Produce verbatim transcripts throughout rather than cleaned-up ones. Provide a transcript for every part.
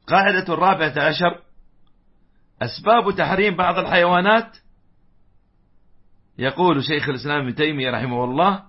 قاعدة الرابعة عشر: أسباب تحريم بعض الحيوانات. يقول شيخ الإسلام ابن تيمية رحمه الله: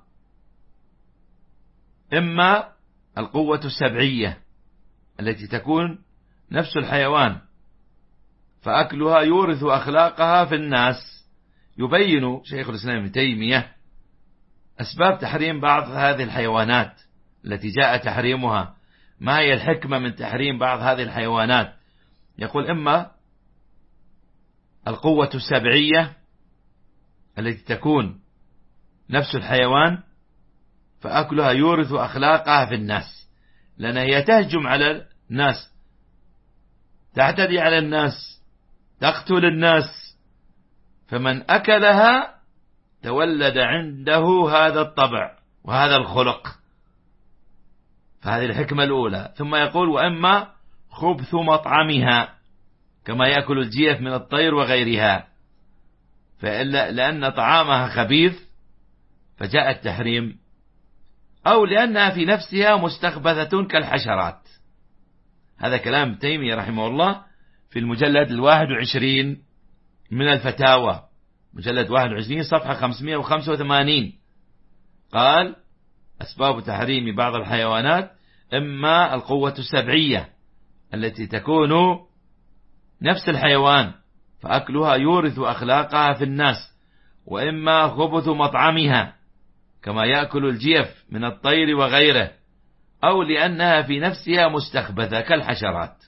إما القوة السبعية التي تكون نفس الحيوان فأكلها يورث أخلاقها في الناس. يبين شيخ الإسلام ابن تيمية أسباب تحريم بعض هذه الحيوانات التي جاء تحريمها، ما هي الحكمة من تحريم بعض هذه الحيوانات. يقول: إما القوة السبعية التي تكون نفس الحيوان فأكلها يورث أخلاقها في الناس، لأن هي تهجم على الناس، تعتدي على الناس، تقتل الناس، فمن أكلها تولد عنده هذا الطبع وهذا الخلق. فهذه الحكمة الأولى. ثم يقول: وإما خبث مطعمها كما يأكل الجيف من الطير وغيرها، فإلا لأن طعامها خبيث فجاء التحريم، أو لأنها في نفسها مستخبثة كالحشرات. هذا كلام تيمية رحمه الله في المجلد الواحد وعشرين من الفتاوى، مجلد واحد وعشرين صفحة خمسمائة وخمسة وثمانين. قال: أسباب تحريم بعض الحيوانات: إما القوة السبعية التي تكون نفس الحيوان فأكلها يورث أخلاقها في الناس، وإما خبث مطعمها كما يأكل الجيف من الطير وغيره، أو لأنها في نفسها مستخبثة كالحشرات.